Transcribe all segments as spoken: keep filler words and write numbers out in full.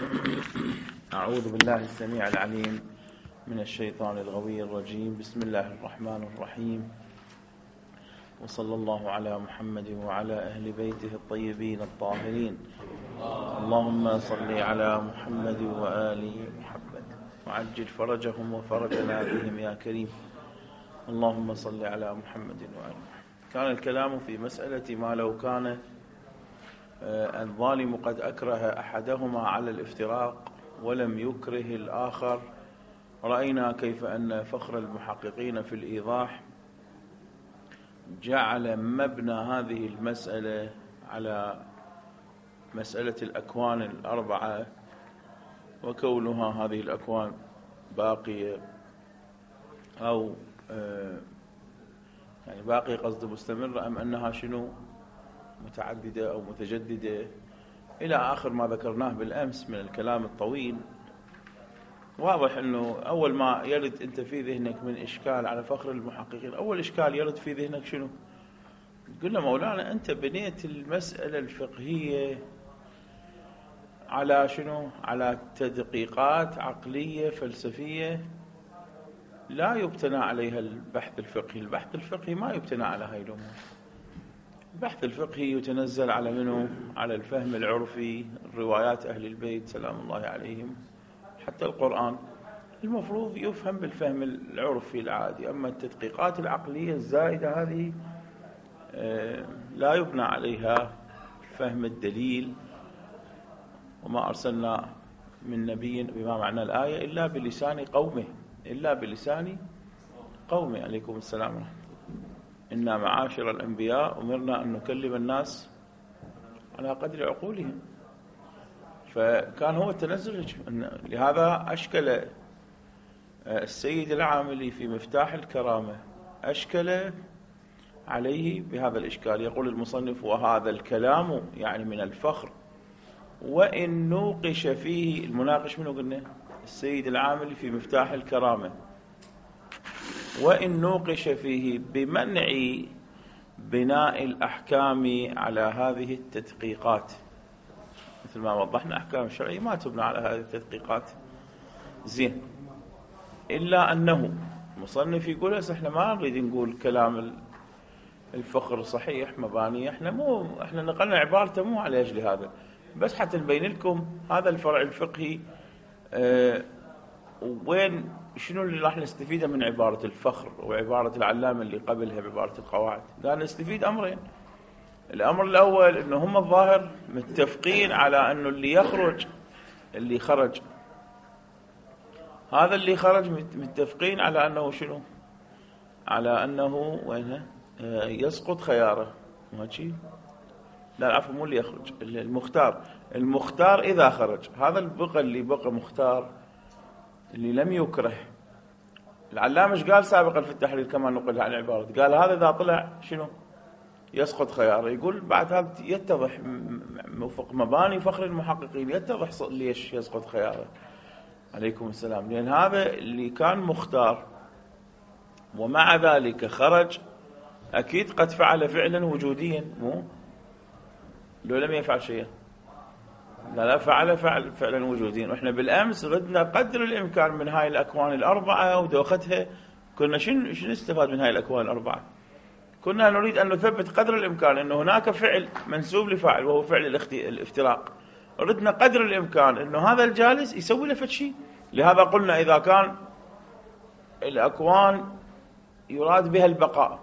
أعوذ بالله السميع العليم من الشيطان الغوي الرجيم. بسم الله الرحمن الرحيم، وصلى الله على محمد وعلى أهل بيته الطيبين الطاهرين. اللهم صل على محمد وآل محمد وعجل فرجهم وفرجنا بهم يا كريم. اللهم صل على محمد وآل محمد. كان الكلام في مسألة ما لو كان الظالم قد أكره أحدهما على الافتراق ولم يكره الآخر. رأينا كيف أن فخر المحققين في الإيضاح جعل مبنى هذه المسألة على مسألة الأكوان الأربعة، وكونها هذه الأكوان باقية أو يعني باقية قصد مستمرة، أم أنها شنو متعددة أو متجددة، إلى آخر ما ذكرناه بالأمس من الكلام الطويل. واضح أنه أول ما يرد أنت في ذهنك من إشكال على فخر المحققين، أول إشكال يرد في ذهنك شنو؟ قلنا مولانا أنت بنيت المسألة الفقهية على شنو؟ على تدقيقات عقلية فلسفية لا يبتنى عليها البحث الفقهي. البحث الفقهي ما يبتنى على هاي الأمور. البحث الفقهي يتنزل على منه؟ على الفهم العرفي، روايات أهل البيت سلام الله عليهم، حتى القرآن المفروض يفهم بالفهم العرفي العادي. أما التدقيقات العقلية الزائدة هذه لا يبنى عليها فهم الدليل. وما أرسلنا من نبي بما معنى الآية إلا بلسان قومه إلا بلسان قومه عليكم السلام ورحمة. إنا معاشر الأنبياء أمرنا أن نكلم الناس على قدر عقولهم. فكان هو التنزل. لهذا أشكل السيد العاملي في مفتاح الكرامة أشكل عليه بهذا الإشكال. يقول المصنف: وهذا الكلام يعني من الفخر، وإن نوقش فيه. المناقش منه قلنا السيد العاملي في مفتاح الكرامة. وإن نوقش فيه بمنع بناء الأحكام على هذه التدقيقات، مثل ما وضحنا أحكام الشرعية ما تبنى على هذه التدقيقات زين. إلا أنه مصنف يقول هسه احنا ما نريد نقول كلام الفخر صحيح مباني، احنا مو احنا نقلنا عبارته مو على أجل هذا، بس حتى نبين لكم هذا الفرع الفقهي اه وين شنو اللي راح نستفيده من عبارة الفخر وعبارة العلامة اللي قبلها بعبارة القواعد. قال نستفيد أمرين. الأمر الأول أنه هم الظاهر متفقين على أنه اللي يخرج اللي خرج هذا اللي خرج متفقين على أنه شنو؟ على أنه وينها يسقط خياره. ماشي؟ لا عفوا مو اللي يخرج، المختار. المختار إذا خرج، هذا البقى اللي بقى مختار اللي لم يكره. العلامة ايش قال سابقا في التحرير كما نقل عن العبارة؟ قال هذا إذا طلع شنو؟ يسقط خياره. يقول بعد هذا يتضح موفق مباني فخر المحققين، يتضح ليش يسقط خياره عليكم السلام. لأن هذا اللي كان مختار ومع ذلك خرج أكيد قد فعل فعلا وجوديا، مو لو لم يفعل شيئا. لا لا فعل فعل فعلا وجوديا. وإحنا بالأمس ردنا قدر الإمكان من هاي الأكوان الأربعة ودوختها. كنا شنو شنو نستفاد من هاي الأكوان الأربعة؟ كنا نريد أن نثبت قدر الإمكان أن هناك فعل منسوب لفاعل وهو فعل الافتراق. ردنا قدر الإمكان أنه هذا الجالس يسوي له فد شيء. لهذا قلنا إذا كان الأكوان يراد بها البقاء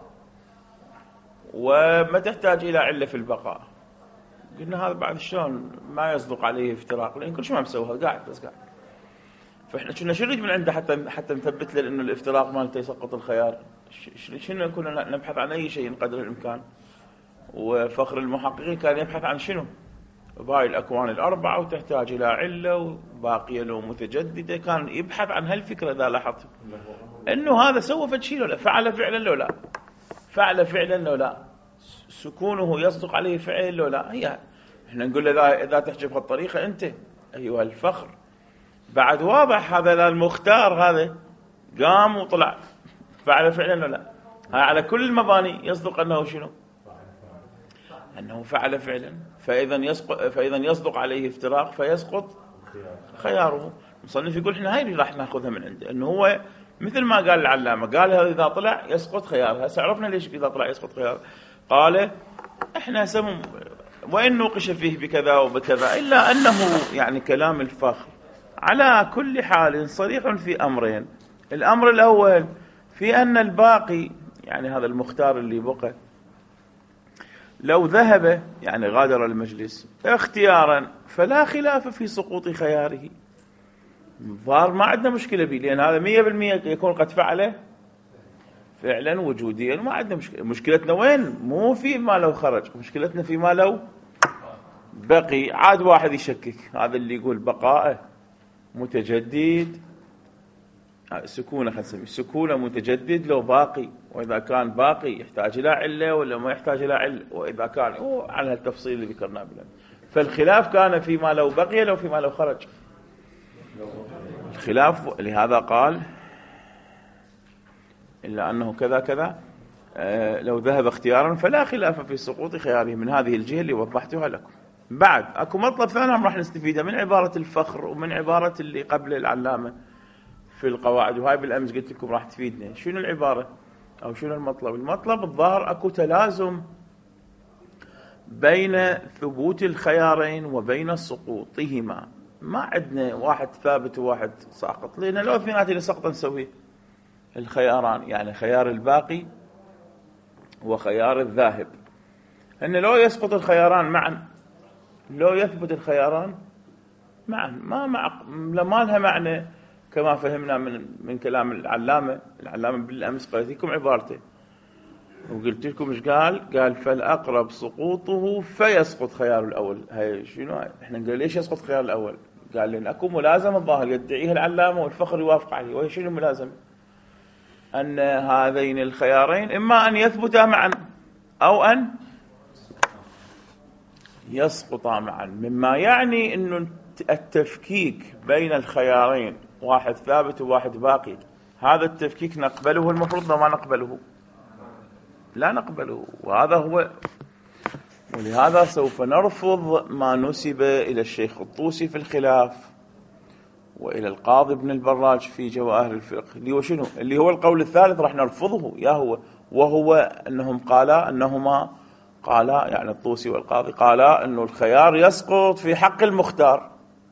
وما تحتاج إلى علة في البقاء، قلنا هذا بعد شلون ما يصدق عليه افتراق، لأن كل شيء ما مسويها قاعد بس قاعد. فإحنا كنا شو نريد من عنده حتى حتى نثبت له إنه الافتراق مالته يسقط الخيار؟ شنو كنا نبحث عن أي شيء قدر الإمكان. وفخر المحققين كان يبحث عن شنو؟ بهاي الأكوان الأربعة وتحتاج إلى علة وباقية له متجددة. كان يبحث عن هالفكرة. إذا لاحظت إنه هذا سوى فد شيء لو لا، فعل فعلا لو لا، فعل فعلا لو لا، سكونه يصدق عليه فعل لو لا. هي إحنا نقول له إذا إذا تحكي بهالطريقة أنت أيها الفخر بعد واضح هذا المختار هذا قام وطلع فعل فعلا لو لا. هاي على كل المباني يصدق أنه شنو؟ أنه فعل فعلا. فإذا يسقط فإذا يصدق عليه افتراق فيسقط خياره. المصنف يقول احنا هاي اللي راح ناخذها من عنده، انه هو مثل ما قال العلامة، قال هذا إذا طلع يسقط خيار. هسه عرفنا ليش إذا طلع يسقط خيار. قال احنا سمم وإن نوقش فيه بكذا وبكذا، إلا أنه يعني كلام الفخر على كل حال صريح في أمرين. الأمر الأول في أن الباقي، يعني هذا المختار اللي بقى، لو ذهب يعني غادر المجلس اختيارا فلا خلاف في سقوط خياره. ظهر ما عندنا مشكلة به، لأن هذا مية بالمية يكون قد فعله فعلا وجوديا، ما عندنا مشكلة. مشكلتنا وين؟ مو في ما لو خرج، مشكلتنا في ما لو بقي. عاد واحد يشكك، هذا اللي يقول بقاءه متجدد، سكونه خلينا نسميه سكونه متجدد لو باقي، وإذا كان باقي يحتاج إلى علة ولا ما يحتاج إلى علة، وإذا كان على التفصيل اللي ذكرناه بالأمس. فالخلاف كان فيما لو بقي لو فيما لو خرج. الخلاف لهذا قال إلا أنه كذا كذا آه لو ذهب اختيارا فلا خلاف في سقوط خياره، من هذه الجهة اللي وضحتها لكم. بعد أكو مطلب ثاني راح نستفيده من عبارة الفخر ومن عبارة اللي قبل العلامة في القواعد، وهاي بالأمس قلت لكم راح تفيدنا. شنو العبارة أو شنو المطلب؟ المطلب الظاهر أكو تلازم بين ثبوت الخيارين وبين سقوطهما. ما عندنا واحد ثابت وواحد ساقط، لأن لو اثنيناتهم سقطا نسويه الخياران، يعني خيار الباقي وخيار الذاهب. أن لو يسقط الخياران معا، لو يثبت الخياران معا، ما مع لما لها معنى كما فهمنا من من كلام العلامة. العلامة بالأمس قلت لكم عبارته وقلت لكم ايش قال؟ قال فالأقرب سقوطه فيسقط خيار الأول. هاي شنو هاي؟ احنا نقول ليش يسقط خيار الأول؟ قال لأن أكو ملازمة الظاهر يدعيها العلامة والفخر يوافق عليه. وهي شنو الملازمة؟ أن هذين الخيارين إما أن يثبتا معا أو أن يسقطا معا، مما يعني أنه التفكيك بين الخيارين واحد ثابت وواحد باقي، هذا التفكيك نقبله المفروض ما نقبله؟ لا نقبله. وهذا هو، ولهذا سوف نرفض ما نسب إلى الشيخ الطوسي في الخلاف وإلى القاضي ابن البراج في جواهر الفقه، اللي هو شنو؟ اللي هو القول الثالث راح نرفضه يا هو، وهو أنهم قالا أنهما قالا يعني الطوسي والقاضي قالا أنه الخيار يسقط في حق المختار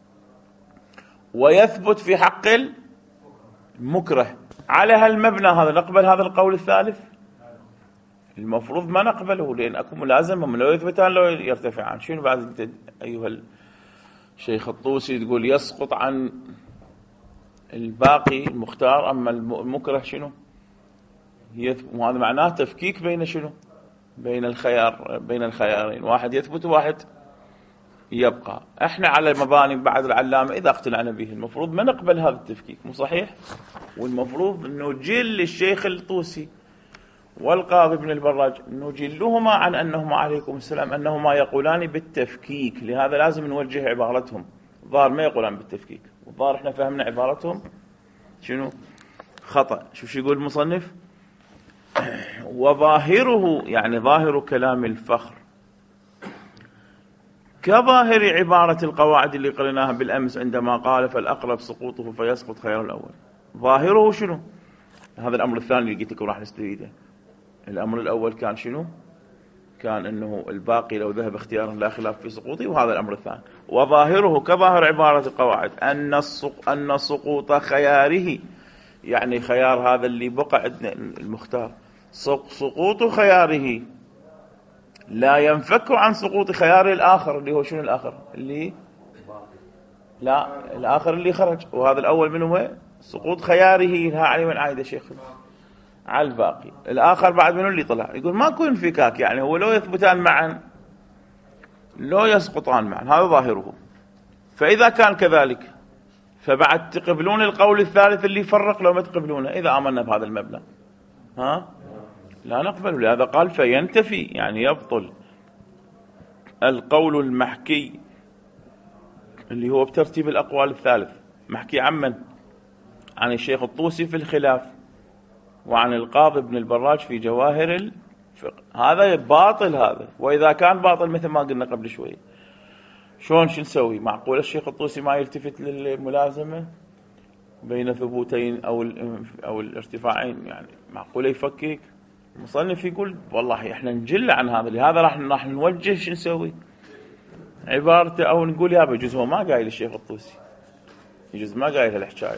ويثبت في حق المكره. على هالمبنى هذا نقبل هذا القول الثالث؟ المفروض ما نقبله، لأن أكو ملازمة من لو يثبتان لو يرتفعان. شنو بعد انت أيها الشيخ الطوسي تقول يسقط عن الباقي المختار، أما المكره شنو؟ وهذا معناه تفكيك بين شنو؟ بين الخيار، بين الخيارين، واحد يثبت وواحد يبقى. احنا على مباني بعد العلامة إذا اقتنعنا به المفروض ما نقبل هذا التفكيك، مو صحيح؟ والمفروض نجل الشيخ الطوسي والقاضي ابن البراج، نجلهما عن أنهما عليكم السلام أنهما يقولان بالتفكيك. لهذا لازم نوجه عبارتهم. الظاهر ما يقولان بالتفكيك، والظاهر احنا فهمنا عبارتهم شنو؟ خطأ. شو شو يقول المصنف؟ وظاهره يعني ظاهر كلام الفخر كظاهر عبارة القواعد اللي قرناها بالأمس عندما قال فالأقرب سقوطه فيسقط خيار الأول. ظاهره شنو؟ هذا الأمر الثاني اللي قلت لكم راح نستفيده. الأمر الأول كان شنو؟ كان أنه الباقي لو ذهب اختيارا لا خلاف في سقوطه، وهذا الأمر الثاني. وظاهره كظاهر عبارة القواعد أن السق... أن سقوط خياره، يعني خيار هذا اللي بقى عندنا المختار، سقوط خياره لا ينفك عن سقوط خيار الآخر اللي هو شنو الآخر؟ اللي لا الآخر اللي خرج، وهذا الأول منه هو سقوط خياره لها علي من عايدة شيخ على الباقي. الآخر بعد منه اللي طلع. يقول ما كون انفكاك، يعني هو لو يثبتان معا لو يسقطان معا، هذا ظاهره. فإذا كان كذلك فبعد تقبلون القول الثالث اللي يفرق لو ما تقبلونه إذا آمنا بهذا المبنى؟ ها؟ لا نقبل. لهذا قال فينتفي، يعني يبطل القول المحكي اللي هو بترتيب الأقوال الثالث، محكي عمن؟ عن الشيخ الطوسي في الخلاف وعن القاضي ابن البراج في جواهر الفقه. هذا باطل هذا. وإذا كان باطل مثل ما قلنا قبل شوي شلون شو نسوي؟ معقول الشيخ الطوسي ما يلتفت للملازمة بين ثبوتين أو أو الارتفاعين؟ يعني معقول يفكك؟ المصنف يقول والله احنا نجل عن هذا، لهذا راح راح نوجه شو نسوي عبارته، او نقول يا بجوز هو ما قايل الشيخ الطوسي، يجوز ما قايل هالحكايه،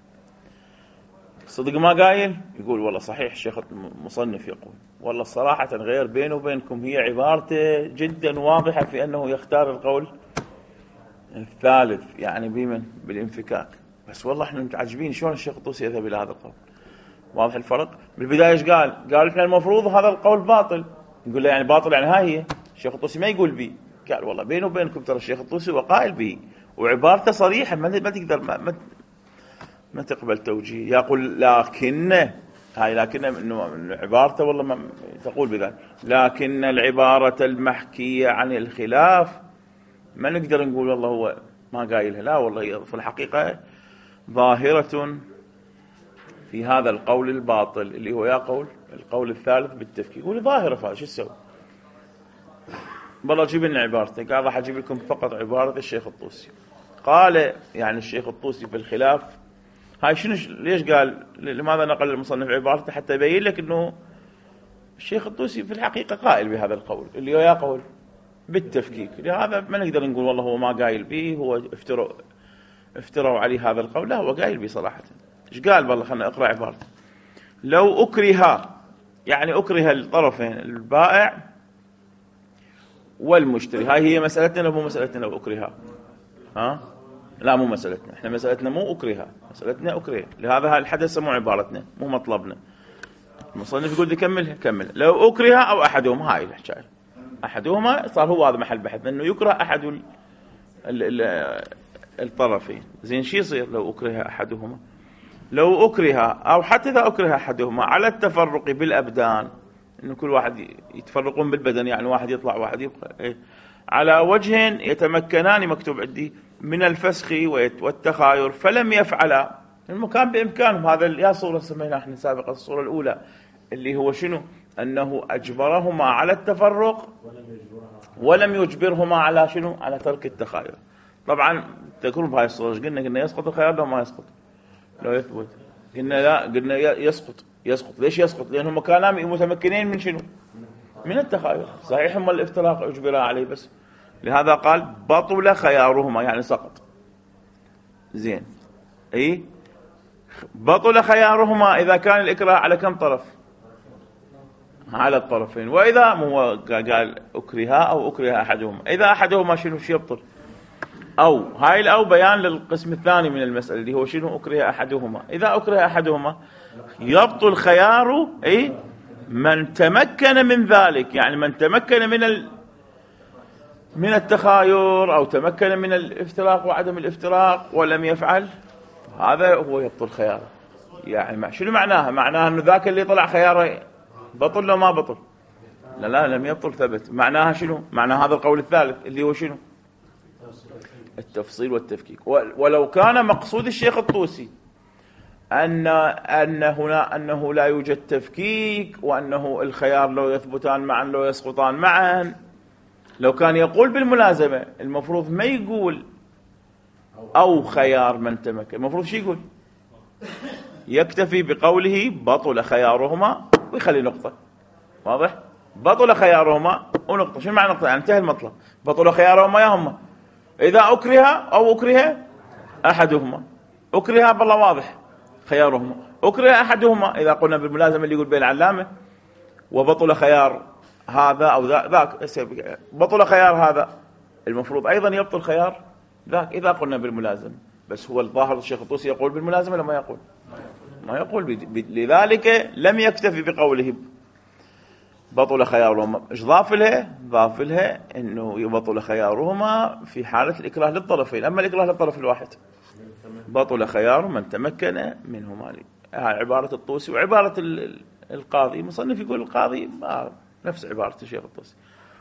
صدق ما قايل. يقول والله صحيح الشيخ المصنف يقول والله صراحه غير بينه وبينكم هي عبارته جدا واضحه في انه يختار القول الثالث، يعني بمن بالانفكاك، بس والله احنا متعجبين شلون الشيخ الطوسي يذهب الى هذا القول. واضح الفرق؟ بالبداية ايش قال؟ قال احنا المفروض هذا القول باطل. نقول له يعني باطل يعني هاي هي الشيخ الطوسي ما يقول بي. قال والله بينه وبينكم ترى الشيخ الطوسي وقائل به وعبارته صريحة، ما ما تقدر ما, ما, ما تقبل توجيه. يقول لكن هاي لكن انه عبارته والله ما تقول بذلك، لكن العبارة المحكية عن الخلاف ما نقدر نقول والله هو ما قايلها، لا والله في الحقيقة ظاهرة في هذا القول الباطل اللي هو يا قول القول الثالث بالتفكيك. يقول ظاهرة فهذا شو تسوي؟ بالله جيب لنا عبارته. قال راح اجيب لكم فقط عبارة الشيخ الطوسي. قال يعني الشيخ الطوسي في الخلاف هاي شنو ليش قال؟ لماذا نقل المصنف عبارته؟ حتى يبين لك انه الشيخ الطوسي في الحقيقة قائل بهذا القول اللي هو يا قول بالتفكيك، لهذا ما نقدر نقول والله هو ما قايل به، هو افتروا افتروا عليه هذا القول، لا هو قايل به صراحة. ايش قال؟ بالله خلنا اقرأ عبارته. لو أكره، يعني أكره الطرفين البائع والمشتري. هاي هي مسألتنا مو مسألتنا لو أكره، ها لا مو مسألتنا، احنا مسألتنا مو أكره، مسألتنا أكره، لهذا هاي الحدث مو عبارتنا مو مطلبنا. المصنف يقول لي كمل كمل. لو أكره أو أحدهما، هاي الحكاية أحدهما صار هو هذا محل بحث، أنه يكره أحد ال ال ال الطرفين. زين شو يصير لو أكره أحدهما؟ لو أكره أو حتى إذا أكره أحدهما على التفرق بالأبدان، إنه كل واحد يتفرقون بالبدن، يعني واحد يطلع واحد يبقى إيه؟ على وجه يتمكنان مكتوب عندي من الفسخ والتخاير فلم يفعلا، المكان بإمكانهم. هذا يا صورة سميناها احنا سابقا الصورة الأولى اللي هو شنو؟ أنه أجبرهما على التفرق ولم يجبرهما على شنو؟ على ترك التخاير. طبعا تذكرون بهاي الصورة قلنا قلنا يسقط الخيار لو ما يسقط، لو يثبت قلنا لا، قلنا يسقط. يسقط ليش يسقط؟ لأنهم كانوا متمكنين من شنو؟ من التخاير. صحيح هم الافتراق اجبر عليه، بس لهذا قال بطل خيارهما يعني سقط. زين اي بطل خيارهما اذا كان الاكراه على كم طرف؟ على الطرفين. واذا هو قال اكرها او اكره احدهما، اذا احدهما شنو شي يبطل؟ أو هاي الأو بيان للقسم الثاني من المسألة اللي هو شنو؟ أكره أحدهما. إذا أكره أحدهما يبطل خيار أي من تمكن من ذلك، يعني من تمكن من ال من التخاير أو تمكن من الافتراق وعدم الافتراق ولم يفعل، هذا هو يبطل خياره. يعني شنو معناها؟ معناها أنه ذاك اللي طلع خياره بطل لو ما بطل؟ لا لا لم يبطل ثبت. معناها شنو؟ معناها هذا القول الثالث اللي هو شنو؟ التفصيل والتفكيك. ولو كان مقصود الشيخ الطوسي أن أن هنا أنه لا يوجد تفكيك وأنه الخيار لو يثبتان معا لو يسقطان معا، لو كان يقول بالملازمة المفروض ما يقول أو خيار من تمكن، المفروض شو يقول؟ يكتفي بقوله بطل خيارهما ويخلي نقطة. واضح؟ بطل خيارهما ونقطة. شو معنى نقطة؟ يعني انتهى المطلب. بطل خيارهما يا هم إذا أكره أو أكره أحدهما. أكره بالله واضح خيارهما، أكره أحدهما إذا قلنا بالملازمة اللي يقول بين العلامة وبطل خيار هذا أو ذاك، بطل خيار هذا المفروض أيضا يبطل خيار ذاك إذا قلنا بالملازمة. بس هو الظاهر الشيخ الطوسي يقول بالملازمة لما يقول ما يقول، لذلك لم يكتفي بقوله بطل خيارهما. ايش ضاف لها؟ ضاف لها انه يبطل خيارهما في حالة الإكراه للطرفين. اما الإكراه للطرف الواحد بطل خيار من تمكن منهما. هاي عبارة الطوسي وعبارة القاضي. مصنف يقول القاضي نفس عبارة الشيخ الطوسي.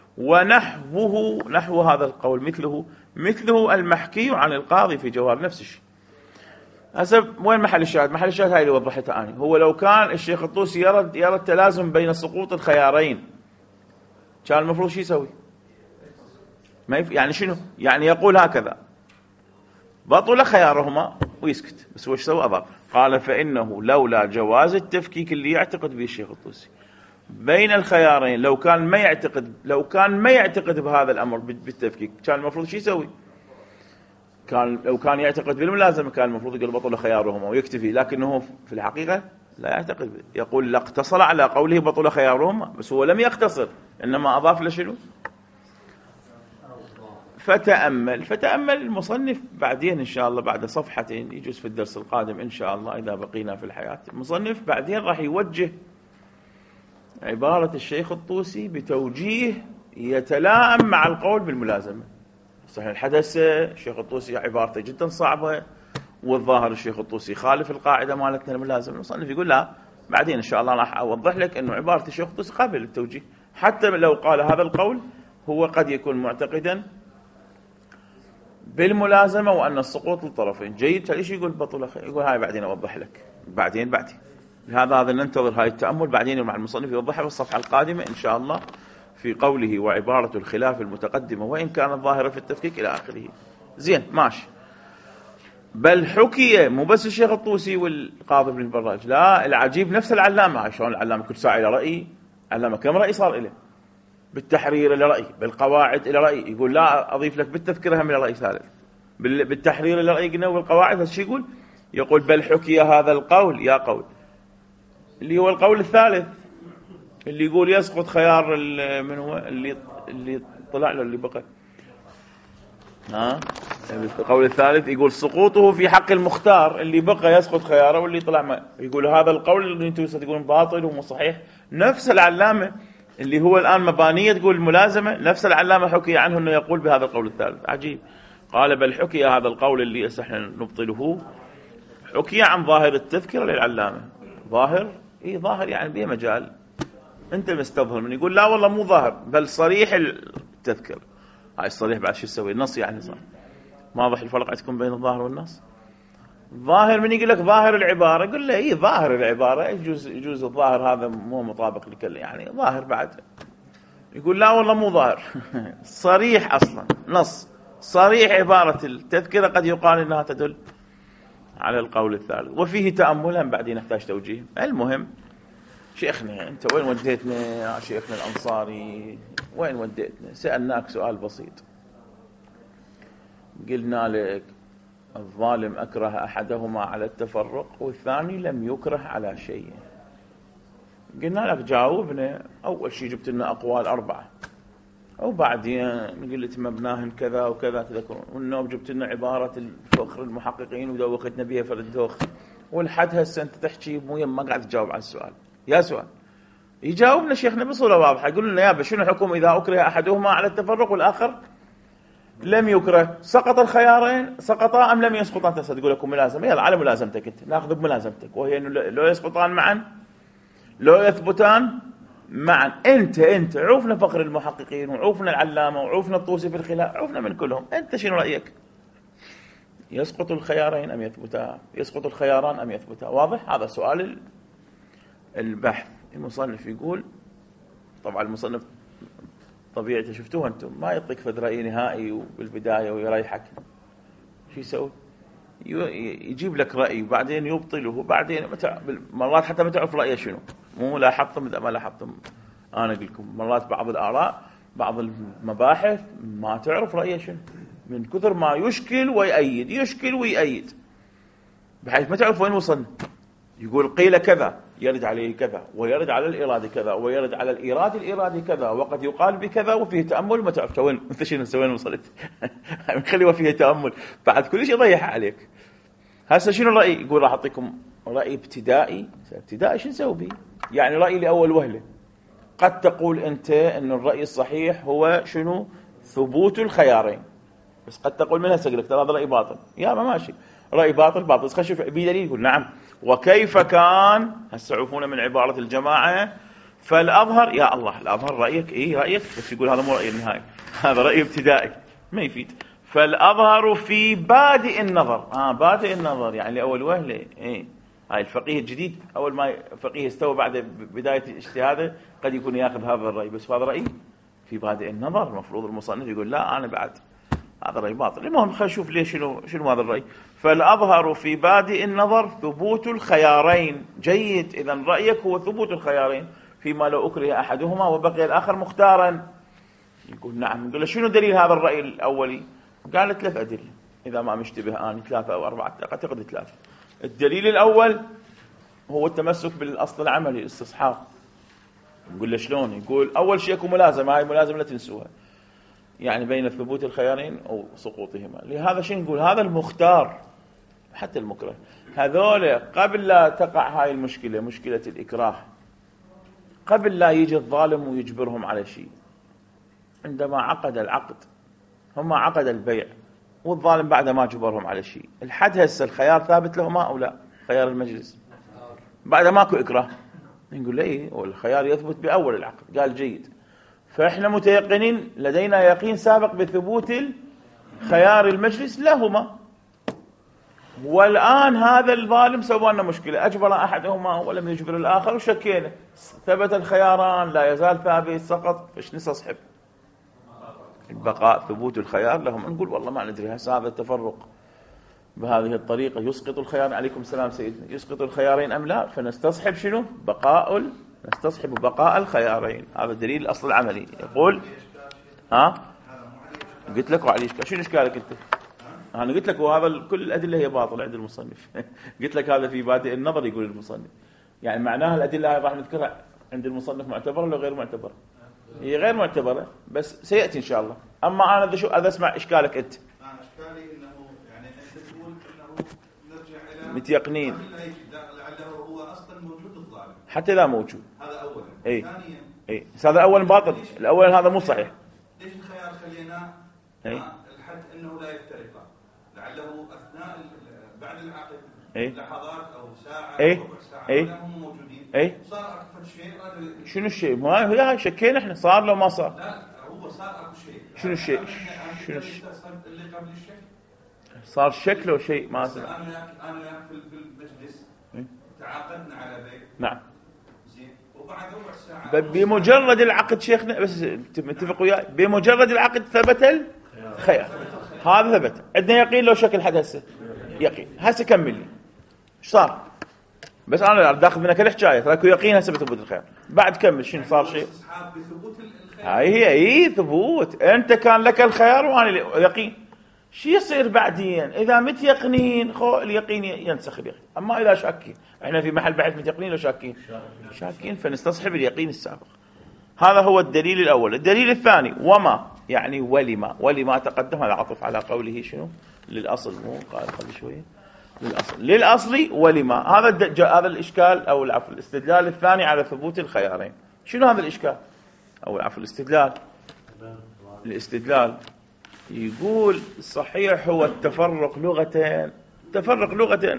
ونحوه نحو هذا القول مثله مثله المحكي عن القاضي في جوهر نفس الشيء. هسه وين محل الشاهد؟ محل الشاهد هاي اللي وضحتها أنا. هو لو كان الشيخ الطوسي يرى يرى التلازم بين سقوط الخيارين كان المفروض شو يسوي؟ ما يف... يعني شنو؟ يعني يقول هكذا بطل خيارهما ويسكت. بس هو ايش سوى؟ أضاف قال فإنه لولا جواز التفكيك اللي يعتقد به الشيخ الطوسي بين الخيارين، لو كان ما يعتقد لو كان ما يعتقد بهذا الأمر بالتفكيك كان المفروض شو يسوي؟ كان لو كان يعتقد بالملازمة كان المفروض يقول بطل خيارهما ويكتفي، لكنه في الحقيقة لا يعتقد، يقول لا اقتصر على قوله بطل خيارهما، بس هو لم يقتصر إنما أضاف لشنو؟ فتأمل فتأمل المصنف بعدين إن شاء الله بعد صفحتين، يجوز في الدرس القادم إن شاء الله إذا بقينا في الحياة، المصنف بعدين راح يوجه عبارة الشيخ الطوسي بتوجيه يتلائم مع القول بالملازمة. صحيح الحدث الشيخ الطوسي عبارته جدا صعبة، والظاهر الشيخ الطوسي خالف القاعدة مالتنا الملازمة. المصنف يقول لا، بعدين إن شاء الله راح أوضح لك أنه عبارة الشيخ الطوسي قابل للتوجيه، حتى لو قال هذا القول هو قد يكون معتقدا بالملازمة وأن السقوط للطرفين جيد، فليش يقول بطل خير؟ يقول هاي بعدين أوضح لك، بعدين بعدين لهذا هذا ننتظر هاي التأمل، بعدين مع المصنف يوضحها في الصفحة القادمة إن شاء الله في قوله وعبارة الخلاف المتقدمة وإن كانت ظاهرة في التفكيك إلى آخره. زين ماشي. بل حكي مو بس الشيخ الطوسي والقاضي بن البراج، لا العجيب نفس العلامة، شلون العلامة كل ساعة إلى رأي، علامة كم رأي صار إليه؟ بالتحرير إلى رأي، بالقواعد إلى رأي، يقول لا أضيف لك بالتذكرة هم إلى رأي ثالث، بالتحرير إلى رأي قلنا والقواعد. بس شو يقول؟ يقول بل حكي هذا القول، يا قول اللي هو القول الثالث اللي يقول يسقط خيار من هو اللي اللي طلع له اللي بقى، ها القول الثالث يقول سقوطه في حق المختار اللي بقى يسقط خياره واللي طلع ما، يقول هذا القول اللي انتم تقولون باطل ومو صحيح. نفس العلامة اللي هو الآن مبانية تقول الملازمة، نفس العلامة حكي عنه انه يقول بهذا القول الثالث. عجيب. قال بل حكي هذا القول اللي احنا نبطله، حكي عن ظاهر التذكرة للعلامة. ظاهر ايه ظاهر يعني بيه مجال، انت مستظهر من يقول لا والله مو ظاهر بل صريح التذكر. هاي الصريح بعد شو يسوي؟ النص يعني صار ما واضح الفرق عندكم بين الظاهر والنص؟ ظاهر من يقول لك ظاهر العبارة، يقول له ايه ظاهر العبارة، يجوز يجوز الظاهر هذا مو مطابق لكل يعني ظاهر بعد، يقول لا والله مو ظاهر صريح اصلا نص صريح عبارة التذكرة قد يقال انها تدل على القول الثالث وفيه تأملا بعدين نحتاج توجيه. المهم شيخنا انت وين وديتنا يا شيخنا الأنصاري؟ وين وديتنا؟ سألناك سؤال بسيط، قلنا لك الظالم أكره أحدهما على التفرق والثاني لم يكره على شيء، قلنا لك جاوبنا. أول شيء جبت لنا أقوال أربعة، وبعدين قلت مبناهن كذا وكذا تذكرون، والنوب جبت لنا عبارة الفخر المحققين ودوختنا بها فرد دوخ، والحد هسه أنت تحكي مو ما قاعد تجاوب على السؤال. يا سؤال يجاوبنا شيخنا بصورة واضحة، يقول لنا يا شنو حكم إذا أكره أحدهما على التفرق والآخر لم يكره؟ سقط الخيارين سقطا أم لم يسقطان؟ تسأل تقول لكم ملازمة، يلا على ملازمتك انت ناخذ بملازمتك، وهي انه لو يسقطان معا لو يثبتان معا. انت انت عوفنا فخر المحققين وعوفنا العلامة وعوفنا الطوسي في الخلاف، عوفنا من كلهم، انت شنو رأيك؟ يسقط الخيارين أم يثبتا؟ يسقط الخياران أم يثبتا؟ واضح؟ هذا سؤال البحث. المصنف يقول طبعا المصنف طبيعته شفتوها انتم ما يعطيك فد رأي نهائي وبالبداية ويريحك، شو يسوي؟ يجيب لك رأي وبعدين يبطله وبعدين مرات حتى ما تعرف رأيه شنو، مو لاحظتم ما لاحظتم أنا أقول لكم مرات بعض الآراء بعض المباحث ما تعرف رأيه شنو من كثر ما يشكل ويأيد يشكل ويأيد بحيث ما تعرف وين وصلنا. يقول قيل كذا يرد عليه كذا ويرد على الإرادة كذا ويرد على الإرادة الإرادة كذا وقد يقال بكذا وفيه تأمل ما تعرف وين انت شنو وين وصلت خلي وفيه تأمل بعد كل شيء يضيح عليك. هسه شنو الرأي؟ يقول راح أعطيكم رأي ابتدائي. ابتدائي شو نسوي به؟ يعني رأي لأول وهلة. قد تقول أنت أن الرأي الصحيح هو شنو؟ ثبوت الخيارين، بس قد تقول منها سقلك ترى هذا رأي باطل، يا ما ماشي رأي باطل باطل، بس خلينا نشوف بدليل. يقول نعم وكيف كان، هسه عرفونا من عبارة الجماعة فالأظهر، يا الله الأظهر رأيك إيه رأيك، بس يقول هذا مو رأي النهائي هذا رأي ابتدائي ما يفيد. فالأظهر في بادئ النظر، آه بادئ النظر يعني لأول وهلة، إيه هاي الفقيه الجديد أول ما فقيه استوى بعد بداية اجتهاده قد يكون يأخذ هذا الرأي، بس هذا رأي في بادئ النظر المفروض المصنف يقول لا أنا بعد هذا رأي باطل. المهم خلينا نشوف ليش شنو شنو هذا الرأي. فالأظهر في بادئ النظر ثبوت الخيارين. جيد، إذا رأيك هو ثبوت الخيارين فيما لو أكره أحدهما وبقي الآخر مختارا. يقول نعم. نقول له شنو دليل هذا الرأي الأولي؟ قال ثلاث أدلة إذا ما مشتبه آني، ثلاثة أو أربعة أعتقد ثلاثة. الدليل الأول هو التمسك بالأصل العملي الاستصحاب. نقول له شلون؟ يقول أول شيء يكون ملازمة، هاي ملازمة لا تنسوها، يعني بين ثبوت الخيارين أو سقوطهما. لهذا شنو نقول؟ هذا المختار حتى المكره، هذول قبل لا تقع هاي المشكلة، مشكلة الإكراه، قبل لا يجي الظالم ويجبرهم على شيء، عندما عقد العقد هم عقد البيع والظالم بعد ما جبرهم على شيء، الحد هسه الخيار ثابت لهما أو لا؟ خيار المجلس بعد ماكو إكراه. نقول له إيه، والخيار يثبت بأول العقد. قال جيد. فإحنا متيقنين، لدينا يقين سابق بثبوت خيار المجلس لهما. والآن هذا الظالم سوى لنا مشكلة، أجبر أحدهما ولم يجبر الآخر وشكينا، ثبت الخياران، لا يزال ثابت، سقط. فايش نستصحب؟ البقاء ثبوت الخيار لهم. نقول والله ما ندري هذا التفرق بهذه الطريقة يسقط الخيار، عليكم السلام سيدنا، يسقط الخيارين أم لا؟ فنستصحب شنو؟ بقاء ال... نستصحب بقاء الخيارين. هذا دليل الأصل العملي. يقول ها قلت لك وعلي إشكال. شنو إشكالك أنت؟ أنا قلت لك وهذا كل الأدلة هي باطلة عند المصنف. قلت لك هذا في بادئ النظر يقول المصنف، يعني معناها الأدلة راح نذكرها عند المصنف معتبرة ولا غير معتبرة؟ هي غير معتبرة بس سيأتي إن شاء الله. أما أنا ذا شو هذا اسمع إشكالك أنت. إشكالي إنه يعني أنت تقول إنه نرجع إلى متيقنين لعله هو أصلا موجود الظالم حتى لا موجود. هذا أولا. إيه ثانيا إيه هذا أول باطل، الأول هذا مو صحيح. ليش الخيار خليناه إيه؟ الحد إنه لا يفترقا، لعله أثناء بعد العقد إيه؟ لحظات أو ساعة إيه؟ أو ربع ساعة إيه؟ هم موجودين. إيه؟ صار أكثر شيء. شنو الشيء؟ ما هي هاي شكينا إحنا، صار لو ما صار. لا هو صار أكو شيء. شنو الشيء؟ شنو الشيء؟ اللي قبل الشك صار شكله شيء ما صار. أنا أنا أنا في المجلس إيه؟ تعاقدنا على بيع. نعم. زين. وبعد ربع ساعة بمجرد العقد شيخنا، بس متفق وياي، بمجرد العقد ثبت الخيار. هذا ثبت عندنا يقين. لو شكل حد هسه يقين هسه كمل لي ايش صار؟ بس انا داخل منك الحكايه، تراكو يقين هسه بثبوت الخيار. بعد كمل شنو صار شيء. هاي هي اي ثبوت. انت كان لك الخيار وانا يقين. شو يصير بعدين اذا متيقنين؟ خو اليقين ينسخ اليقين. اما اذا شاكين، احنا في محل بحث متيقنين لو شاكين شاكين فنستصحب اليقين السابق. هذا هو الدليل الاول. الدليل الثاني وما، يعني ولما. ولما تقدم هذا عطف على قوله شنو للاصل، مو قال قبل شويه للاصل، للاصل ولما. هذا هذا الاشكال او العفو الاستدلال الثاني على ثبوت الخيارين. شنو هذا الاشكال او العفو الاستدلال؟ الاستدلال يقول صحيح هو التفرق لغة، تفرق لغة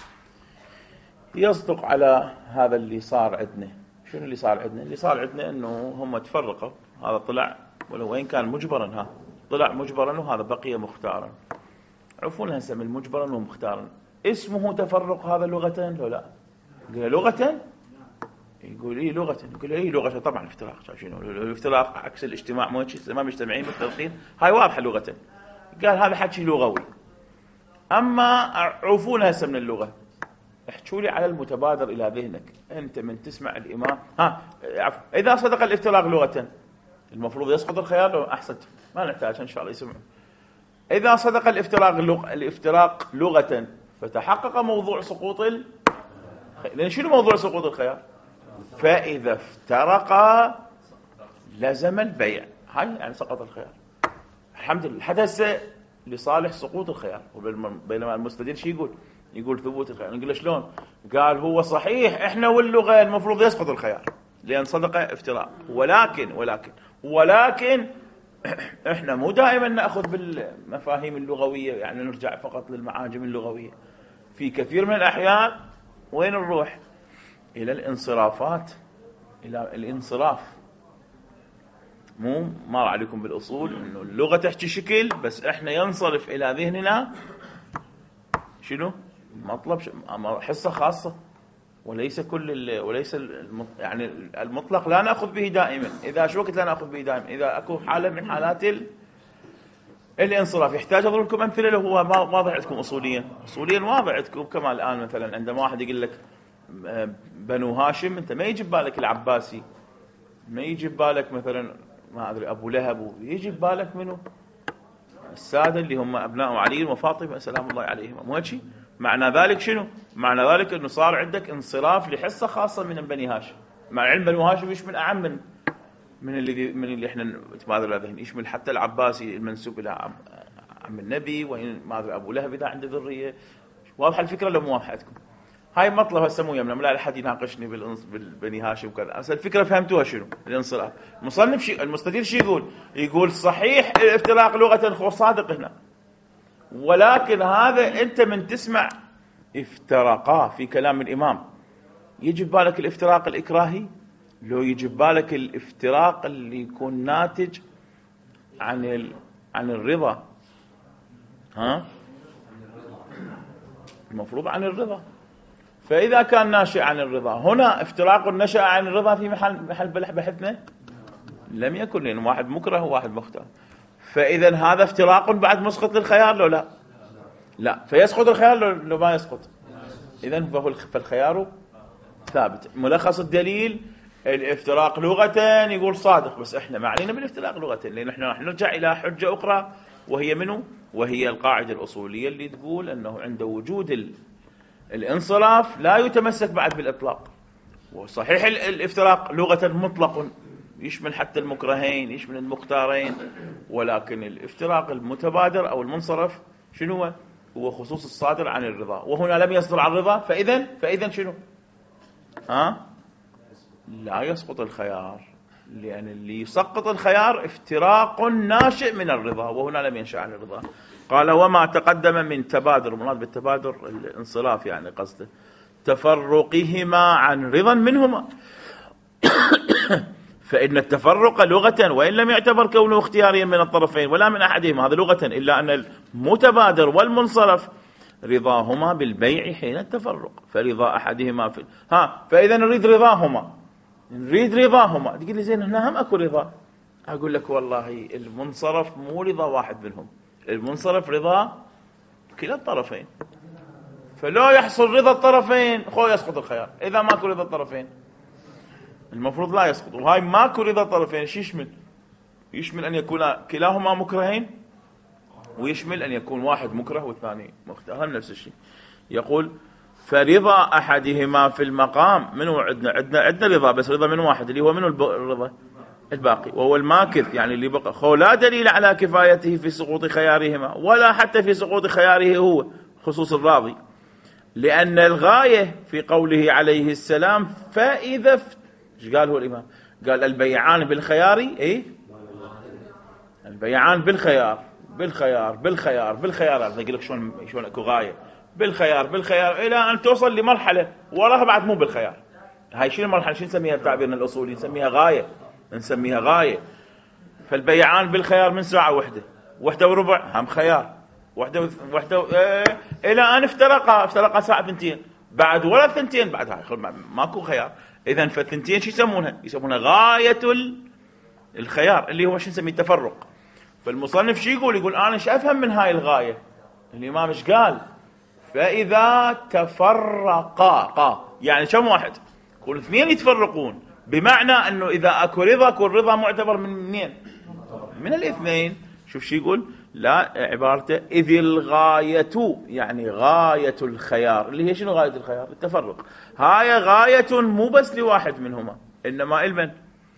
يصدق على هذا اللي صار عندنا. شنو اللي صار عندنا؟ اللي صار عندنا انه هم تفرقوا، هذا طلع ولو وين كان مجبرا، ها طلع مجبرا وهذا بقي مختارا. عرفون هسه من مجبرا ومختارا اسمه تفرق هذا لغة لو لا؟ قال لغة، يقول ايه لغة، يقول ايه لغة. طبعا افتراق، شنو الافتراق؟ عكس الاجتماع، مو ما مجتمعين مختلفين، هاي واضحة لغة. قال هذا حكي لغوي. اما عرفون هسه من اللغة، احكوا لي على المتبادر الى ذهنك انت من تسمع الامام. ها عفوا، اذا صدق الافتراق لغة المفروض يسقط الخيار لو احسنت، ما نحتاج ان شاء الله يسمعون. اذا صدق الافتراق لغة الافتراق لغة فتحقق موضوع سقوط ال... لان شنو موضوع سقوط الخيار؟ فاذا افترقا لزم البيع، هاي يعني سقط الخيار. الحمد لله حدث لصالح سقوط الخيار. بينما المستدل شو يقول؟ يقول ثبوت الخيار. نقول له شلون؟ قال هو صحيح احنا واللغة المفروض يسقط الخيار لأن صدق افتراء، ولكن ولكن ولكن احنا مو دائما نأخذ بالمفاهيم اللغوية، يعني نرجع فقط للمعاجم اللغوية. في كثير من الأحيان وين نروح؟ إلى الانصرافات، إلى الانصراف. مو مر عليكم بالأصول إنه اللغة تحكي شكل بس إحنا ينصرف إلى ذهننا شنو؟ مطلب حصة خاصة وليس كل وليس يعني المطلق لا نأخذ به دائما. إذا شو وقت لا نأخذ به دائما؟ إذا أكو حالة من حالات الانصراف يحتاج أضرب لكم أمثلة له. هو واضح عندكم أصوليا، أصوليا واضح عندكم. كما الآن مثلا عندما واحد يقول لك بنو هاشم، أنت ما يجي ببالك العباسي، ما يجي ببالك مثلا ما أدري أبو لهب، يجي ببالك منه السادة اللي هم أبناء علي وفاطمة سلام الله عليهم. مو هيك؟ معنى ذلك شنو؟ معنى ذلك أنه صار عندك انصراف لحصة خاصة من بني هاشم، مع علم بنو هاشم يشمل أعم من من اللي من اللي احنا نتبادر ذهن، يشمل حتى العباسي المنسوب إلى عم, عم النبي، وإن ما أدري أبو لهب إذا عنده ذرية. واضحة الفكرة لو مو واضحة عندكم؟ هاي مطلب هسه مو يمنا، لا أحد يناقشني بالبني هاشم وكذا. هسه الفكرة فهمتوها شنو؟ الانصراف. المصنف شي المستدير شي يقول؟ يقول صحيح الافتراق لغة هو صادق هنا، ولكن هذا أنت من تسمع افتراقا في كلام الإمام يجي ببالك الافتراق الإكراهي، لو يجي ببالك الافتراق اللي يكون ناتج عن ال... عن الرضا. ها؟ المفروض عن الرضا. فإذا كان ناشئ عن الرضا، هنا افتراق نشأ عن الرضا في محل محل بحثنا لم يكن، لأن واحد مكره وواحد مختار. فإذا هذا افتراق بعد مسقط للخيار لو لا؟ لا. فيسقط الخيار لو, لو ما يسقط؟ إذن فهو فالخيار ثابت. ملخص الدليل الافتراق لغة يقول صادق، بس احنا ما علينا بالافتراق لغة، لأن احنا راح نرجع إلى حجة أخرى وهي منه، وهي القاعدة الأصولية اللي تقول أنه عند وجود ال... الانصراف لا يتمسك بعد بالإطلاق. وصحيح الافتراق لغة مطلق يشمل حتى المكرهين، يشمل المختارين، ولكن الافتراق المتبادر أو المنصرف شنو هو؟ هو خصوص الصادر عن الرضا، وهنا لم يصدر عن الرضا، فإذن فإذن شنو؟ ها؟ لا يسقط الخيار، لأن اللي يسقط الخيار افتراق ناشئ من الرضا، وهنا لم ينشأ عن الرضا. قال وما تقدم من تبادر، مراد بالتبادر الانصراف يعني قصده تفرقهما عن رضا منهما فإن التفرق لغة وإن لم يعتبر كونه اختياريا من الطرفين ولا من أحدهما، هذا لغة، إلا أن المتبادر والمنصرف رضاهما بالبيع حين التفرق، فرضا أحدهما في ها فإذا نريد رضاهما، نريد رضاهما. تقول لي زين هنا هم أكو رضا، أقول لك والله المنصرف مو رضا واحد منهم، المنصرف رضا كلا الطرفين، فلو يحصل رضا الطرفين خو يسقط الخيار. إذا ماكو رضا الطرفين المفروض لا يسقط. وهاي ماكو رضا الطرفين شو يشمل؟ يشمل أن يكون كلاهما مكرهين، ويشمل أن يكون واحد مكره والثاني مختار، هم نفس الشيء. يقول فرضا أحدهما في المقام، منو عندنا عندنا عندنا رضا، بس رضا من واحد اللي هو منو الرضا الباقي، وهو الماكث يعني اللي بقى. خو لا دليل على كفايته في سقوط خيارهما ولا حتى في سقوط خياره هو خصوص الراضي، لأن الغاية في قوله عليه السلام فإذا ف... ايش قال هو الإمام؟ قال البيعان بالخيار، ايه البيعان بالخيار بالخيار بالخيار بالخيار. هذا يقول لك شلون شلون اكو غاية بالخيار بالخيار الى ان توصل لمرحلة وراها بعد مو بالخيار. هاي شنو المرحلة؟ شنو نسميها بتعبيرنا الأصولي؟ نسميها غاية، نسميها غاية. فالبيعان بالخيار من ساعة وحدة، وحدة وربع هم خيار، وحدة وحدة اه الى ان افترقا افترقا ساعة ثنتين، بعد ولا ثنتين بعد هاي ماكو خيار. إذن فالثنتين شو يسمونها؟ يسمونها غاية الخيار اللي هو شو نسميه التفرق. فالمصنف شو يقول؟ يقول أنا ايش أفهم من هاي الغاية؟ الإمام ايش قال؟ فإذا تفرقا قا يعني كم واحد؟ يقول اثنين يتفرقون، بمعنى أنه إذا أكو رضا كل رضا معتبر من منين؟ من الاثنين. شوف شو يقول؟ لا عبارته إذ الغاية يعني غاية الخيار، اللي هي شنو غاية الخيار؟ التفرق. هاي غاية مو بس لواحد منهما، إنما إلمن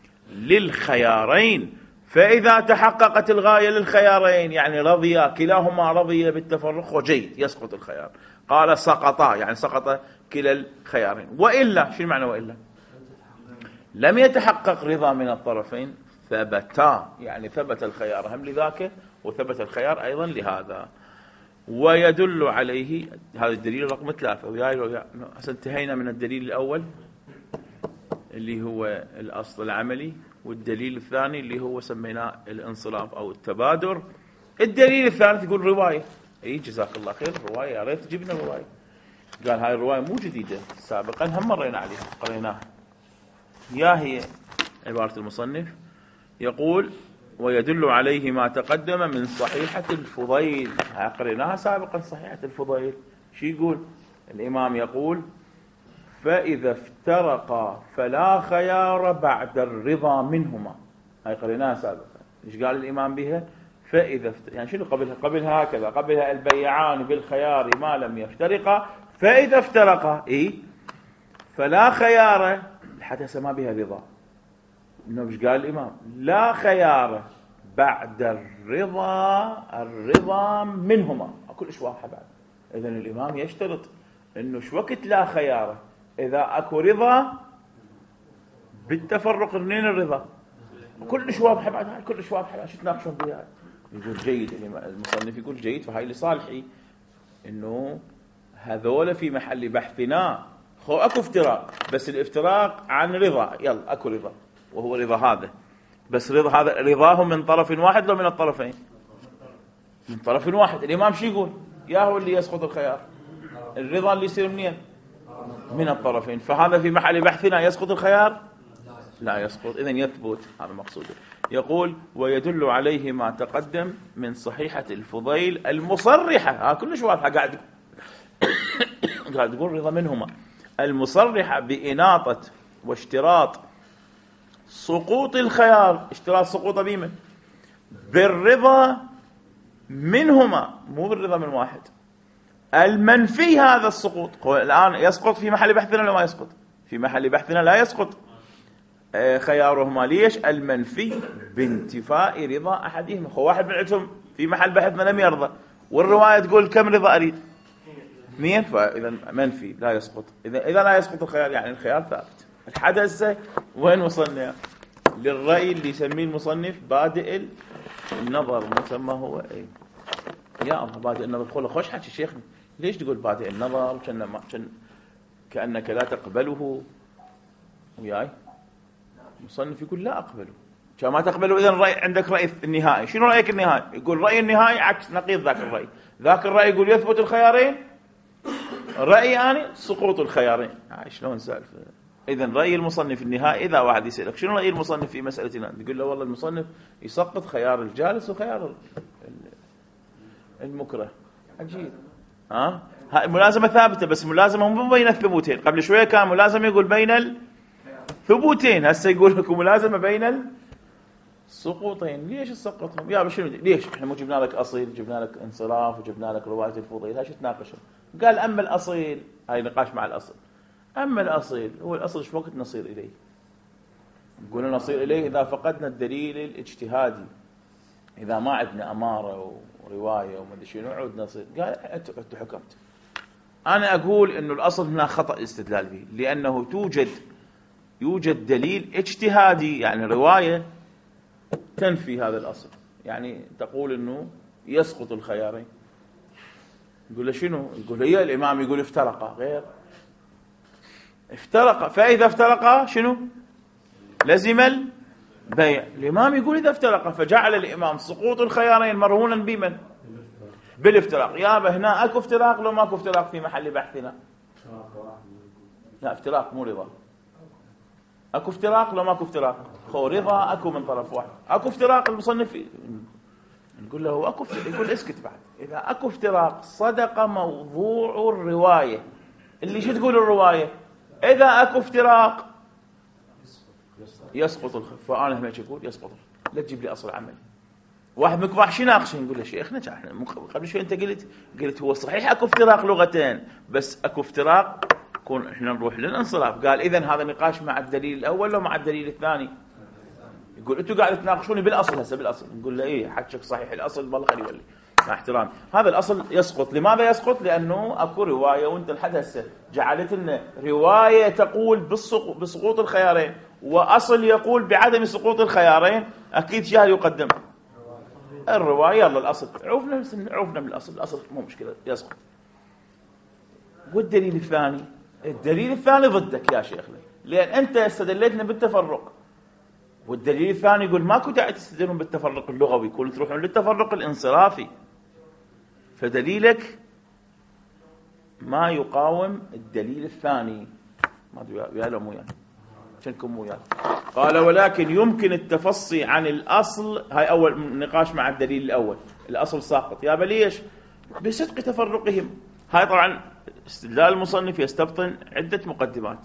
للخيارين. فإذا تحققت الغاية للخيارين يعني رضيا كلاهما رضي بالتفرق وجيد يسقط الخيار. قال سقطا يعني سقط كلا الخيارين. وإلا شو المعنى وإلا؟ لم يتحقق رضا من الطرفين ثبتا يعني ثبت الخيار هم لذاك وثبت الخيار أيضا لهذا. ويدل عليه هذا الدليل رقم ثلاثة. وياي انتهينا من الدليل الأول اللي هو الأصل العملي، والدليل الثاني اللي هو سميناه الانصراف أو التبادر. الدليل الثالث يقول رواية. اي جزاك الله خير، رواية، يا ريت جبنا رواية. قال هاي الرواية مو جديدة، سابقا هم مرينا عليها قريناها. يا هي عبارة المصنف يقول ويدل عليه ما تقدم من صحيحة الفضيل، قريناها سابقا صحيحة الفضيل. شو يقول الإمام؟ يقول فإذا افترقا فلا خيار بعد الرضا منهما. هاي قريناها سابقا. ايش قال الإمام بها؟ فإذا افت... يعني شنو قبلها؟ قبلها هكذا، قبلها البيعان بالخيار ما لم يفترقا، فإذا افترقا إيه فلا خيار، حتى سما بها رضا. إنه مش قال الإمام لا خيار بعد الرضا، الرضا منهما، كل شيء واضحة بعد. إذن الإمام يشترط إنه شو وقت لا خيار؟ إذا أكو رضا بالتفرق، منين الرضا؟ كل شيء واضحة بعد، هاي كل شيء واضحة بعد، شو تناقشون بها؟ يقول جيد، المصنف يقول جيد، فهاي لصالحي إنه هذول في محل بحثنا. خو أكو افتراق، بس الافتراق عن رضا، يلا أكو رضا وهو رضا هذا، بس رضا هذا رضاهم من طرف واحد لو من الطرفين؟ من طرف واحد. الإمام شو يقول؟ يا هو اللي يسقط الخيار، الرضا اللي يصير منين؟ من الطرفين. فهذا في محل بحثنا يسقط الخيار؟ لا يسقط. إذن يثبت، هذا مقصوده. يقول ويدل عليه ما تقدم من صحيحة الفضيل المصرحة، ها كلش واضحة، قاعد قاعد تقول رضا منهما، المصرحة بإناطة واشتراط سقوط الخيار، اشتراط سقوط بمن؟ بالرضا منهما، مو بالرضا من واحد. المنفي هذا السقوط، هو الآن يسقط في محل بحثنا ولا ما يسقط؟ في محل بحثنا لا يسقط خيارهما. ليش؟ المنفي بانتفاء رضا أحدهما. هو واحد من عندهم في محل بحثنا لم يرضى، والرواية تقول كم رضا أريد؟ اثنين، فإذا منفي لا يسقط. إذا إذا لا يسقط الخيار يعني الخيار ثابت. الحدث وين وصلنا؟ للرأي اللي يسميه المصنف بادئ النظر، مسمى هو ايه؟ يا الله بادئ النظر. خله خوش حكي شيخنا، ليش تقول بادئ النظر؟ كأن ما كان كأنك لا تقبله وياي. المصنف يقول لا أقبله. كما ما تقبله إذا رأي عندك رأي النهائي. شنو رأيك النهائي؟ يقول رأي النهائي عكس نقيض ذاك الرأي. ذاك الرأي يقول يثبت الخيارين، رأيي أنا سقوط الخيارين. هاي شلون سالفة؟ إذن رأي المصنف النهائي. إذا واحد يسألك شنو رأي المصنف في مسألتنا، تقول له والله المصنف يسقط خيار الجالس وخيار المكره. عجيب. ها هاي ملازمة ثابتة، بس ملازمة مو بين الثبوتين. قبل شوية كان ملازمة يقول بين الثبوتين، هسه يقول لكم ملازمة بين السقوطين. ليش تسقطهم يا بشنو؟ ليش احنا مو جبنا لك أصيل، جبنا لك انصراف، وجبنا لك رواية الفضيل، هاي شو تناقشون؟ قال أما الأصيل، هاي نقاش مع الأصل، أما الأصيل هو الأصل شو وقت نصير إليه؟ نقول نصير إليه إذا فقدنا الدليل الاجتهادي، إذا ما عندنا أمارة ورواية وما أدري شنو نعود نصير. قال أنتوا أنتوا حكمت. أنا أقول إنه الأصل هنا خطأ الاستدلال به، لأنه توجد يوجد دليل اجتهادي، يعني رواية تنفي هذا الأصل، يعني تقول إنه يسقط الخيارين. يقول له شنو؟ يقول هي الإمام يقول افترقا، غير افترقا، فإذا افترقا شنو؟ لزم البيع. الإمام يقول إذا افترقا، فجعل الإمام سقوط الخيارين مرهونا بمن؟ بالافتراق. يا هنا أكو افتراق لو ما أكو افتراق في محل بحثنا؟ لا، افتراق مو رضا. أكو افتراق لو ما أكو افتراق؟ خو رضا أكو من طرف واحد. أكو افتراق المصنف نقول له أكو افتراق، يقول اسكت بعد. إذا أكو افتراق صدق موضوع الرواية. اللي شو تقول الرواية؟ إذا أكو افتراق يسقط الخف. فأنا هم أقول يسقط. لا تجيب لي أصل عمل. واحد منكم راح شي ناقشه، نقول له شيخنا احنا قبل شوي أنت قلت قلت هو صحيح أكو افتراق لغتين، بس أكو افتراق كون احنا نروح للانصراف. قال إذن هذا نقاش مع الدليل الأول ومع الدليل الثاني. يقول أنتوا قاعد تناقشوني بالأصل هسه بالأصل. نقول له إيه حكيك صحيح الأصل، والله خلي يولي مع احترام. هذا الأصل يسقط. لماذا يسقط؟ لأنه أكو رواية، وأنت الحد هسه جعلت لنا رواية تقول بسقوط الخيارين وأصل يقول بعدم سقوط الخيارين. أكيد شيء يقدم الرواية. يلا الأصل عوفنا عوفنا من الأصل، الأصل مو مشكلة يسقط. والدليل الثاني، الدليل الثاني ضدك يا شيخنا، لأن أنت استدلتنا بالتفرق، والدليل الثاني يقول ماكو داعي تستدلون بالتفرق اللغوي، كل تروحون للتفرق الانصرافي. فدليلك ما يقاوم الدليل الثاني. ما أدري ويا لا مو يعني شنكم مو يعني. قال ولكن يمكن التفصي عن الأصل. هاي أول نقاش مع الدليل الأول، الأصل ساقط يا بليش بصدق تفرقهم. هاي طبعا استدلال المصنف يستبطن عدة مقدمات.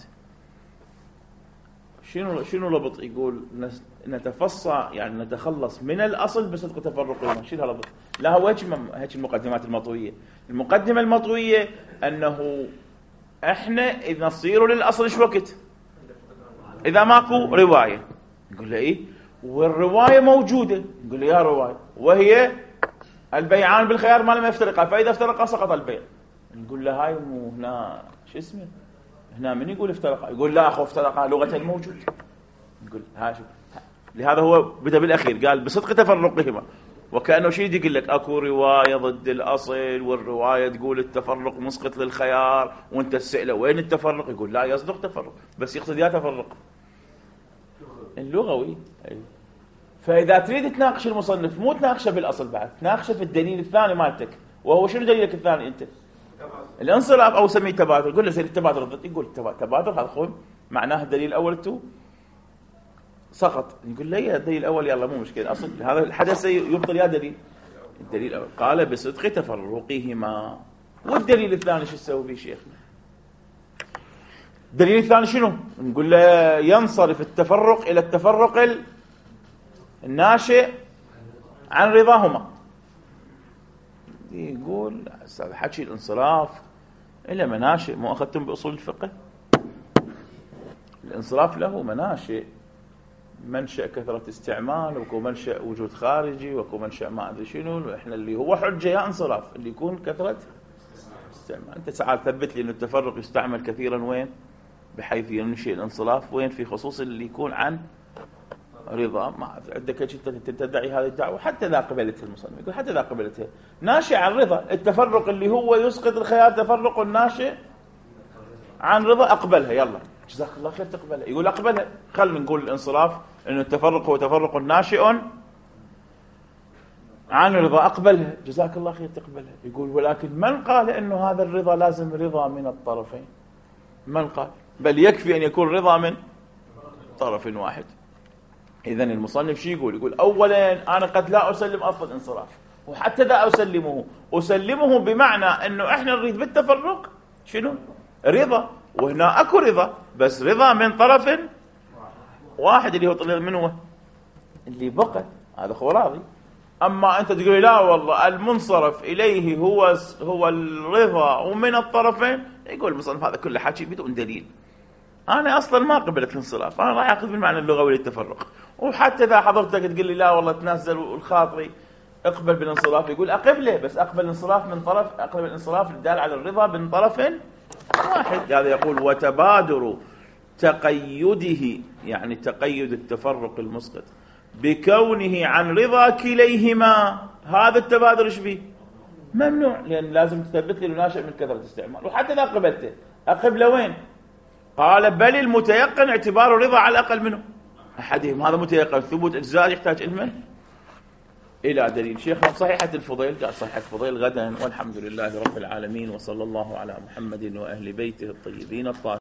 شنو شنو لبط؟ يقول نتفصى يعني نتخلص من الأصل بصدق تفرقهم. شنو هاللبط؟ لا هو هيك المقدمات المطوية. المقدمة المطوية أنه احنا إذا نصير للأصل ايش وقت؟ إذا ماكو رواية. نقول له إيه؟ والرواية موجودة. نقول له يا رواية، وهي البيعان بالخيار ما لم يفترقا، فإذا افترقا سقط البيع. نقول له هاي مو هنا شو اسمه؟ هنا من يقول افترقا؟ يقول لا أخو افترقا لغة الموجود. نقول ها شو؟ لهذا هو بدأ بالأخير قال بصدق تفرقهما، وكأنه شيء يقول لك أكو رواية ضد الأصل، والرواية تقول التفرق مسقط للخيار، وانت تسأله وين التفرق؟ يقول لا يصدق تفرق، بس يقصد يا تفرق اللغوي. أي. فإذا تريد تناقش المصنف مو تناقشه بالأصل بعد، تناقشه في الدليل الثاني مالتك. وهو شنو دليلك الثاني أنت؟ الانصراف أو سميه تبادل. يقول له زين التبادل ضد، يقول تبادل هذا خذ معناه الدليل الأول تو سقط. يقول لي الدليل الأول يلا مو مشكلة، أصل هذا الحدث يبطل يا دليل. الدليل الأول قال بصدق تفرقهما. والدليل الثاني شو تسوي به شيخنا؟ الدليل الثاني شنو؟ نقول له ينصرف التفرق إلى التفرق الناشئ عن رضاهما. يقول هذا حكي الانصراف إلى مناشئ. مو أخذتم بأصول الفقه؟ الانصراف له مناشئ، منشأ كثرة استعمال، وكو منشأ وجود خارجي، وكو منشأ ما أدري شنو. إحنا اللي هو حجة يا انصراف اللي يكون كثرة استعمال. أنت تعال ثبت لي إنه التفرق يستعمل كثيرا وين بحيث ينشئ الانصراف، وين في خصوص اللي يكون عن رضا. ما عندك هيك تدعي هذه الدعوة حتى ذا قبلتها المصنف. يقول حتى ذا قبلتها ناشئ عن رضا. التفرق اللي هو يسقط الخيار تفرق الناشئ عن رضا أقبلها. يلا جزاك الله خير تقبلها. يقول أقبلها. خلنا نقول الانصراف إنه التفرق هو تفرق ناشئ عن رضا أقبلها. جزاك الله خير تقبلها. يقول ولكن من قال إنه هذا الرضا لازم رضا من الطرفين؟ من قال؟ بل يكفي أن يكون رضا من طرف واحد. إذن المصنف شو يقول؟ يقول أولا أنا قد لا أسلم أصل الانصراف، وحتى ذا أسلمه أسلمه بمعنى أنه إحنا نريد بالتفرق شنو؟ رضا، وهنا أكو رضا بس رضا من طرف واحد اللي هو طلع منه اللي بقى هذا هو راضي. أما أنت تقول لا والله المنصرف إليه هو هو الرضا ومن الطرفين، يقول المصنف هذا كله حكي بدون دليل. أنا أصلا ما قبلت الانصراف، أنا راح أخذ بالمعنى اللغوي للتفرق. وحتى إذا حضرتك تقول لي لا والله تنزل الخاطري اقبل بالانصراف، يقول أقبله بس أقبل الانصراف من طرف، أقبل الانصراف الدال على الرضا من طرف واحد. هذا يقول وتبادر تقيده، يعني تقيد التفرق المسقط بكونه عن رضا كليهما. هذا التبادر ايش به؟ ممنوع، لأن لازم تثبت لي ناشئ من كثرة الاستعمال. وحتى إذا قبلته أقبله وين؟ قال بل المتيقن اعتبار الرضا على الأقل منه أحدهم. هذا متيقن. ثبوت أجزاء يحتاج علما إلى دليل. شيخنا صحيحة الفضيل قال صحيحة الفضيل غدا، والحمد لله رب العالمين، وصلى الله على محمد وأهل بيته الطيبين الطاهرين.